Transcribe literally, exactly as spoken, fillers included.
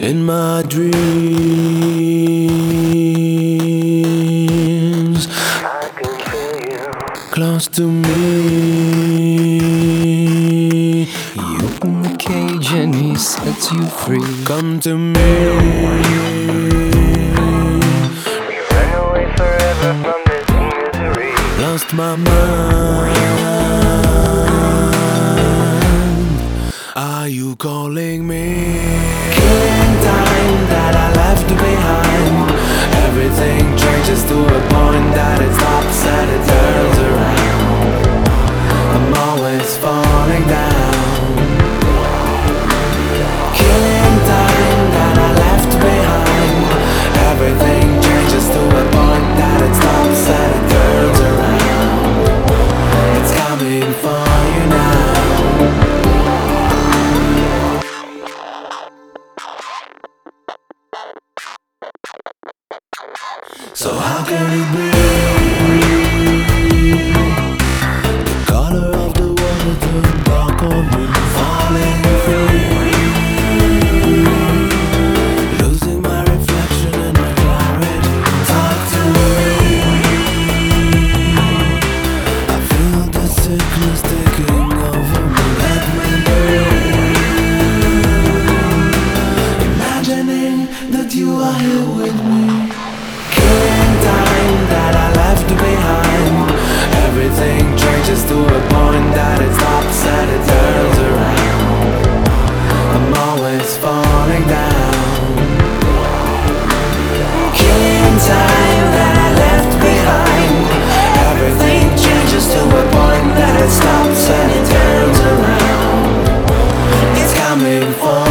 In my dreams, I can feel you close to me. You open the cage and he sets you free. Come to me. We ran away forever from this misery. Lost my mind. Are you calling me? Killing time that I left behind. Everything changes to a point that it stops and it turns around. I'm always falling down. Killing time that I left behind. Everything changes to a point that it stops and it turns around. It's coming for you now. So how can it be? The color of the water turned dark on me, falling free, losing my reflection and my clarity. Talk to me. I feel the sickness taking over me. Let me breathe, imagining that you are here with me. Time that I left behind. Everything changes to a point that it stops and it turns around. I'm always falling down. Killing time that I left behind. Everything changes to a point that it stops and it turns around. It's coming for